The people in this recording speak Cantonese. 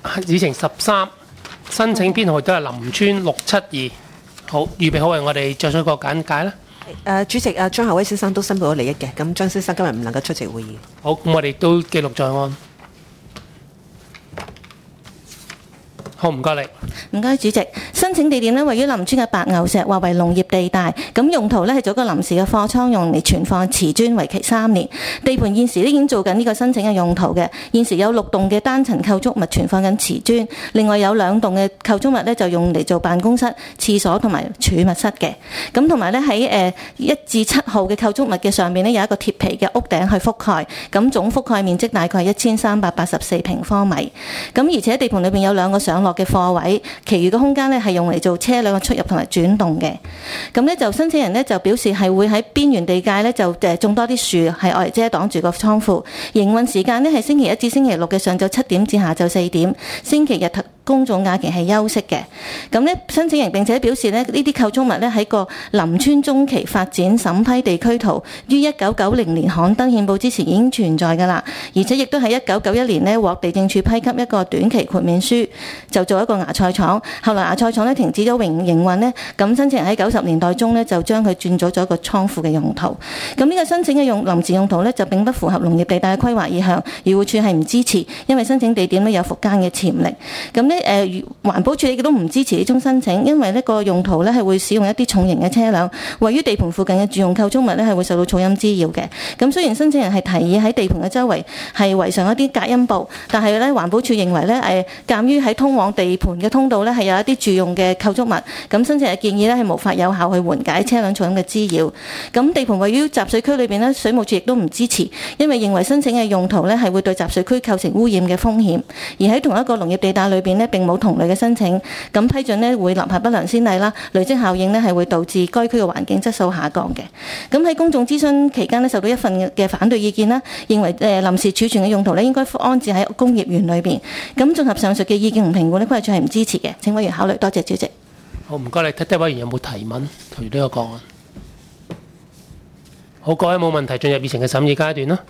議程13，申請編號都係林村672。好，預備好為我哋作出一個簡介啦。 主席張夏威先生都申報咗利益嘅，咁張先生今日唔能夠出席會議。 好，咁我哋都記錄在案。好，唔該你。 唔該，主席。申請地點呢，位於林村嘅白牛石，劃為農業地帶。咁用途呢係做一個臨時嘅貨倉，用嚟存放瓷磚，為期3年。地盤現時已經做緊呢個申請嘅用途嘅。現時有6棟嘅單層構築物存放緊瓷磚，另外有2棟嘅構築物呢就用嚟做辦公室、廁所同埋儲物室嘅。咁同埋呢喺1至7號嘅構築物嘅上面呢，有一個鐵皮嘅屋頂去覆蓋，咁總覆蓋面積大概係1384平方米。咁而且地盤裏邊有2個上落嘅貨位，其餘嘅空間呢係用嚟做車輛嘅出入同埋轉動嘅。咁呢就申請人呢就表示係會喺邊緣地界呢就種多啲樹，係愛嚟遮擋住個倉庫。營運時間呢係星期1至星期6嘅上晝7點至下晝4點，星期日公眾假期係休息嘅。咁呢申請人並且表示呢啲構築物呢喺個林村中期發展審批地區圖於1990年刊登憲報之前已經存在㗎啦，而且亦都喺1991年呢獲地政處批給一個短期豁免書，就做一個芽菜廠。後來芽菜廠呢停止咗營運呢，咁申請人喺90年代中呢就將佢轉咗一個倉庫嘅用途。咁呢個申請嘅臨時用途呢就並不符合農業地帶嘅規劃意向，漁護署係唔支持，因為申請地點呢有復耕嘅潛力。咁呢環保署亦都唔支持呢宗申請，因為呢個用途呢係會使用一啲重型嘅車輛，位於地盤附近嘅住用構築物呢係會受到噪音滋擾嘅。咁雖然申請人係提議喺地盤嘅周圍係圍上一啲隔音布，但係呢環保署認為呢鑑於喺通往地盤嘅通道呢係有一啲住用嘅構築物，咁申請人建議呢係無法有效去緩解車輛噪音嘅滋擾。咁地盤位於集水區裏邊呢，水務署亦都唔支持，因為認為申請嘅用途呢係會對集水區構成污染嘅風險，而喺同一個農業地帶裏邊呢並冇同類嘅申請，咁批准呢會立下不良先例啦，累積效應呢係會導致該區嘅環境質素下降嘅。咁喺公眾諮詢期間呢，受到一份嘅反對意見啦，認為臨時儲存嘅用途呢應該安置喺工業園裏邊。咁綜合上述嘅意見同評估呢，規劃署係唔支持嘅。請委員考慮，多謝主席。 好，唔該你。睇睇委員有冇提問對呢個個案。好，各位冇問題，進入議程嘅審議階段啦。